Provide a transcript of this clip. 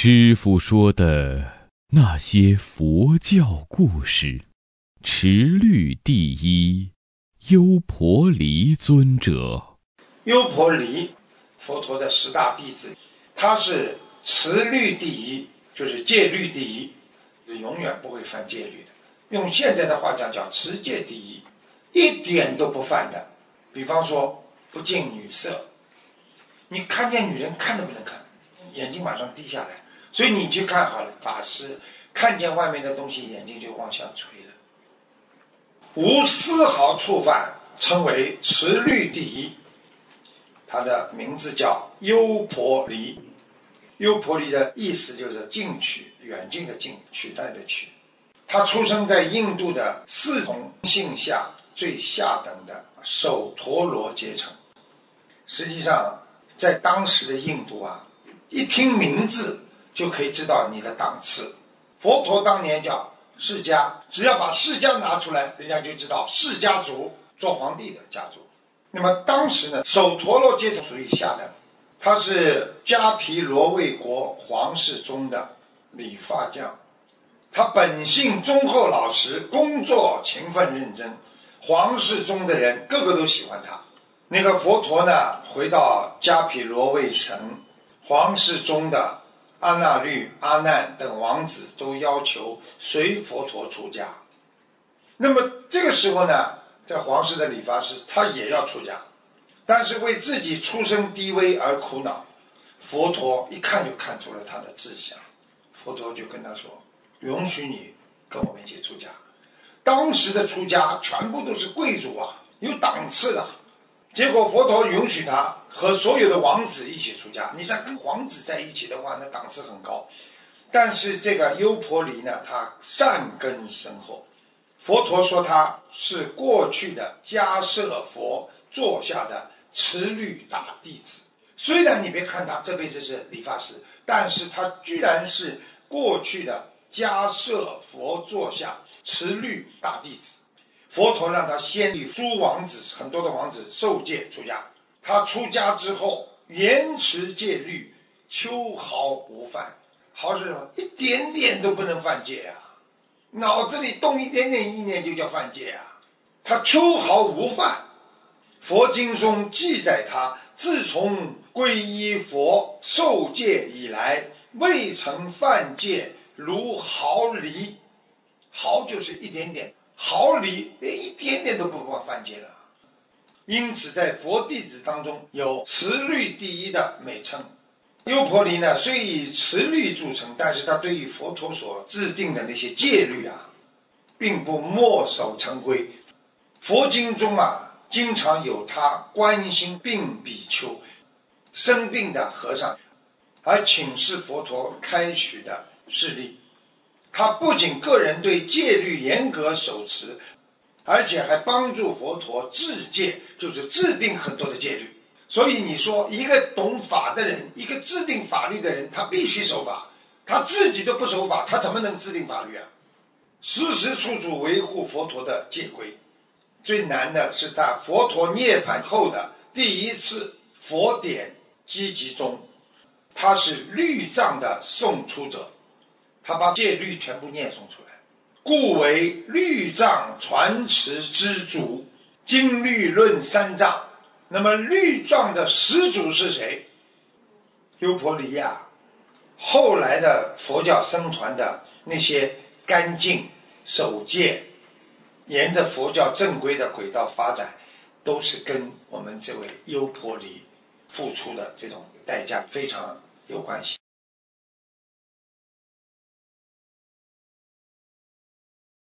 师父说的那些佛教故事，持律第一，优婆离尊者。 优婆离，佛陀的10大弟子，他是持律第一，就是戒律第一，永远不会犯戒律的。用现在的话讲，叫持戒第一，一点都不犯的。比方说不近女色，你看见女人看都不能看，眼睛马上低下来。所以你去看好了，法师看见外面的东西，眼睛就往下垂了。无丝毫触犯，称为持律第一。他的名字叫优婆离。优婆离的意思就是近取，远近的近，取代的取。他出生在印度的4重姓下最下等的首陀罗阶层。实际上在当时的印度一听名字就可以知道你的档次。佛陀当年叫释迦，只要把释迦拿出来，人家就知道释迦族，做皇帝的家族。那么当时呢，首陀罗阶层属于下等，他是迦毗罗卫国皇室中的理发匠，他本性忠厚老实，工作勤奋认真，皇室中的人个个都喜欢他。那个佛陀呢，回到迦毗罗卫城，皇室中的阿那律、阿难等王子都要求随佛陀出家。那么这个时候呢，在皇室的理发师他也要出家，但是为自己出身低微而苦恼。佛陀一看就看出了他的志向，佛陀就跟他说，允许你跟我们一起出家。当时的出家全部都是贵族有档次的。结果佛陀允许他和所有的王子一起出家。你想跟王子在一起的话，那档次很高。但是这个优婆离呢，他善根深厚。佛陀说他是过去的迦摄佛座下的持律大弟子。虽然你别看他这辈子是理发师，但是他居然是过去的迦摄佛座下持律大弟子。佛陀让他先于诸王子，很多的王子受戒出家。他出家之后严持戒律，秋毫无犯。毫是什么？一点点都不能犯戒脑子里动一点点意念就叫犯戒他秋毫无犯。佛经中记载他自从皈依佛受戒以来，未曾犯戒如毫厘。毫就是一点点，毫厘一点点都不犯戒了。因此在佛弟子当中有持律第一的美称。优婆离呢，虽以持律著称，但是他对于佛陀所制定的那些戒律并不墨守成规。佛经中经常有他关心病比丘、生病的和尚，而请示佛陀开许的事例。他不仅个人对戒律严格守持，而且还帮助佛陀制戒，就是制定很多的戒律。所以你说一个懂法的人，一个制定法律的人，他必须守法，他自己都不守法，他怎么能制定法律时时处处维护佛陀的戒规。最难的是在佛陀涅槃后的第一次佛典积集中，他是律藏的诵出者，他把戒律全部念诵出来，故为律藏传持之主。经律论三藏，那么律藏的始祖是谁？优婆离后来的佛教僧团的那些干净守戒，沿着佛教正规的轨道发展，都是跟我们这位优婆离付出的这种代价非常有关系。